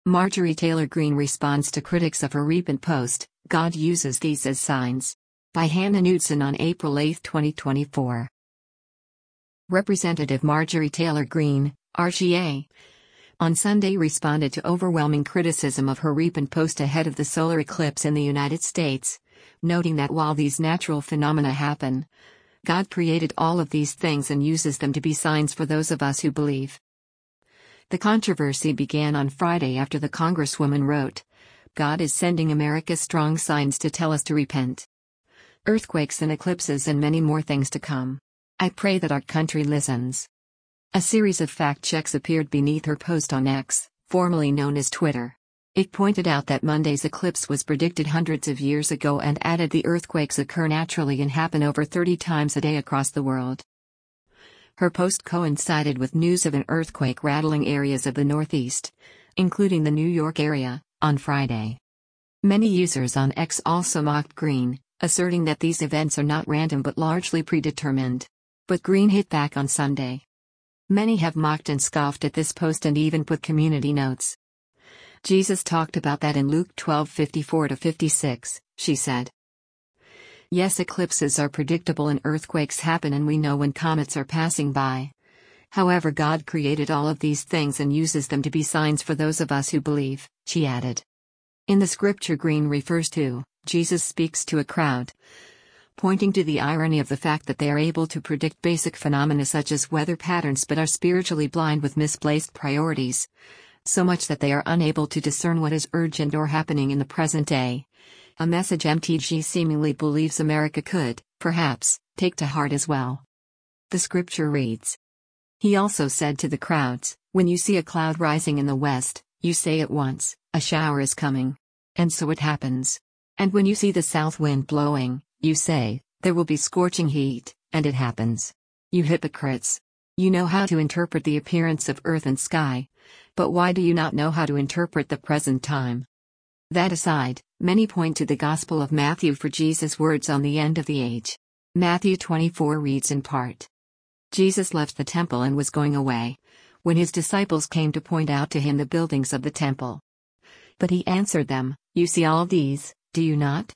Marjorie Taylor Greene responds to critics of her recent post, "God uses these as signs." By Hannah Knudsen on April 8, 2024. Representative Marjorie Taylor Greene, RGA, on Sunday responded to overwhelming criticism of her recent post ahead of the solar eclipse in the United States, noting that while these natural phenomena happen, God created all of these things and uses them to be signs for those of us who believe. The controversy began on Friday after the Congresswoman wrote, "God is sending America strong signs to tell us to repent. Earthquakes and eclipses and many more things to come. I pray that our country listens." A series of fact checks appeared beneath her post on X, formerly known as Twitter. It pointed out that Monday's eclipse was predicted hundreds of years ago and added the earthquakes occur naturally and happen over 30 times a day across the world. Her post coincided with news of an earthquake rattling areas of the Northeast, including the New York area, on Friday. Many users on X also mocked Greene, asserting that these events are not random but largely predetermined. But Greene hit back on Sunday. Many have mocked and scoffed at this post and even put community notes. "Jesus talked about that in Luke 12:54-56, she said. "Yes, eclipses are predictable and earthquakes happen and we know when comets are passing by. However, God created all of these things and uses them to be signs for those of us who believe," she added. In the scripture Greene refers to, Jesus speaks to a crowd, pointing to the irony of the fact that they are able to predict basic phenomena such as weather patterns but are spiritually blind with misplaced priorities, so much that they are unable to discern what is urgent or happening in the present day. A message MTG seemingly believes America could, perhaps, take to heart as well. The scripture reads, "He also said to the crowds, 'When you see a cloud rising in the west, you say at once, a shower is coming.' And so it happens. And when you see the south wind blowing, you say, there will be scorching heat, and it happens. You hypocrites! You know how to interpret the appearance of earth and sky, but why do you not know how to interpret the present time?" That aside, many point to the Gospel of Matthew for Jesus' words on the end of the age. Matthew 24 reads in part, "Jesus left the temple and was going away, when his disciples came to point out to him the buildings of the temple. But he answered them, 'You see all these, do you not?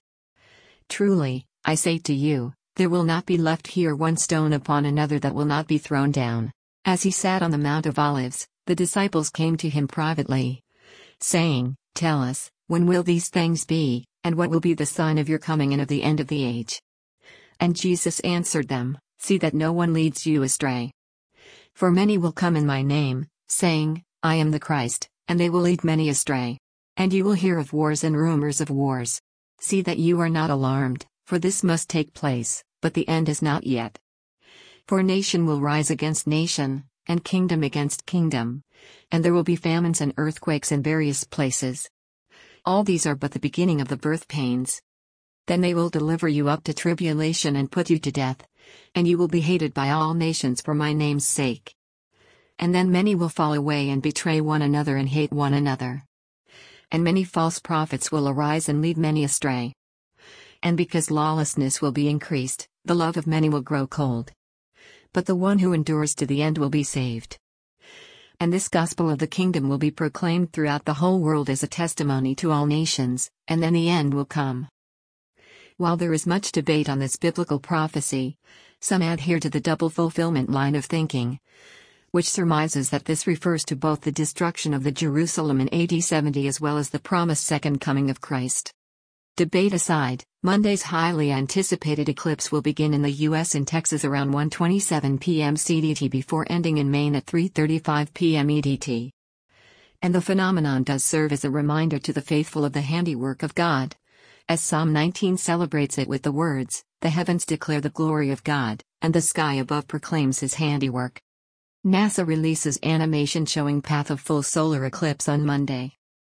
Truly, I say to you, there will not be left here one stone upon another that will not be thrown down.' As he sat on the Mount of Olives, the disciples came to him privately, saying, 'Tell us, when will these things be, and what will be the sign of your coming and of the end of the age?' And Jesus answered them, 'See that no one leads you astray. For many will come in my name, saying, I am the Christ, and they will lead many astray. And you will hear of wars and rumors of wars. See that you are not alarmed, for this must take place, but the end is not yet. For nation will rise against nation, and kingdom against kingdom. And there will be famines and earthquakes in various places. All these are but the beginning of the birth pains. Then they will deliver you up to tribulation and put you to death, and you will be hated by all nations for my name's sake. And then many will fall away and betray one another and hate one another. And many false prophets will arise and lead many astray. And because lawlessness will be increased, the love of many will grow cold. But the one who endures to the end will be saved. And this gospel of the kingdom will be proclaimed throughout the whole world as a testimony to all nations, and then the end will come." While there is much debate on this biblical prophecy, some adhere to the double fulfillment line of thinking, which surmises that this refers to both the destruction of the Jerusalem in AD 70 as well as the promised second coming of Christ. Debate aside, Monday's highly anticipated eclipse will begin in the U.S. in Texas around 1:27 p.m. CDT before ending in Maine at 3:35 p.m. EDT. And the phenomenon does serve as a reminder to the faithful of the handiwork of God, as Psalm 19 celebrates it with the words, "The heavens declare the glory of God, and the sky above proclaims his handiwork." NASA releases animation showing path of full solar eclipse on Monday.